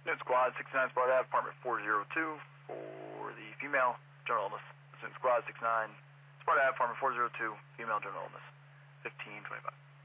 Student Squad 69 Sparta Ave, apartment 402 for the female general illness. Student Squad 69 Sparta Ave, apartment 402, female general illness. 1525.